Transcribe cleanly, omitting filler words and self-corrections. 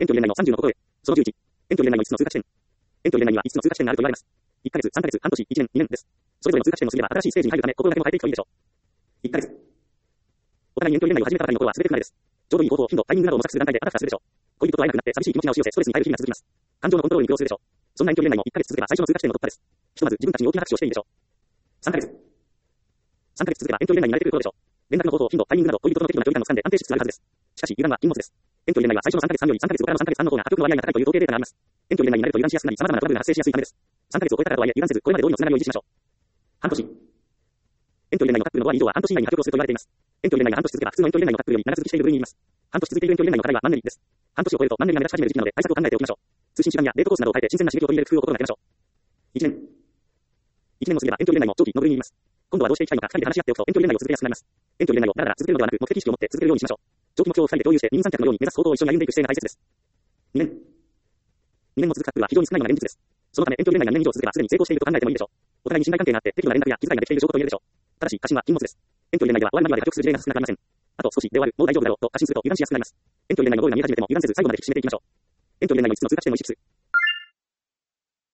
遠距離恋愛の30のところへ。その11。遠距離恋愛の5つの通過地点。遠距離恋愛には5つの通過地点があると言われます。1ヶ月、3ヶ月、半年、1年、2年です。それぞれの通過地点の過ぎれば新しいステージに入るため、心がけも変えていくといいでしょう。1ヶ月。お互いに遠距離恋愛を始めたばかりの頃は全て不慣れです。ちょうどいい方法、頻度、タイミングなどを模索する段階であたふたするでしょう。恋人と会えなくなって寂しい気持ちが押し寄せ、ストレスに耐える日々が続きます。感情のコントロールに苦労するでしょう。そんな遠距離恋愛も1ヶ月続けば最初の通過地点の突破です。ひとまず自分たちに大きな拍手をしていいでしょう。3ヶ月。3ヶ月続けば遠距離恋愛に慣れてくる頃でしょう。連絡の方法、頻度、タイミングなど恋人との適度な距離感の掴んで安定しつつあるはずです。しかし、油断は禁物です。遠距離恋愛は最初の3ヶ月3より3ヶ月後からの3ヶ月3の方が破局の割合が高いという統計データがあります。遠距離恋愛になると油断しやすくなり、様々なトラブルが発生しやすいためです。3ヶ月を超えたからとはいえ油断せず、これまで通りのつながりを維持しましょう。半年。遠距離恋愛のカップルの5割以上は半年以内に破局をすると言われています。遠距離恋愛が半年続けば普通の遠距離恋愛のカップルより長続きしている部類にいます。半年続いている遠距離恋愛の課題はマンネリです。半年を超えるとマンネリが目立ち始める時期なので対策を考えておきましょう。通信時間やデートコースなどを変えて新鮮な刺激を取り入れる工夫を心がけましょう。1年。1年も過ぎれば遠距離恋愛も長期の部類にいます。今度はどうしていきたいのか2人で話し合っておくと遠距離恋愛を続けやすくなります。遠距離恋愛をだらだら続けるのではなく目的意識を持って続けるようにしましょう。長期目標を2人で共有して二人三脚のように目指す方向を一緒に歩んでいく姿勢が大切です。2年。2年も続くカップルは非常に少ないのが現実です。そのため遠距離恋愛が2年以上続けばすでに成功していると考えてもいいでしょう。お互いに信頼関係があって適度な連絡や気遣いができている証拠と言えるでしょう。ただし過信は禁物です。遠距離恋愛では終わり間際で破局する事例が少なくありません。あと少しで終わる、もう大丈夫だろうと過信すると油断しやすくなります。遠距離恋愛のゴールが見え始めても油断せず最後まで引き締めていきましょう。遠距離恋愛の5つの通過地点の1つ。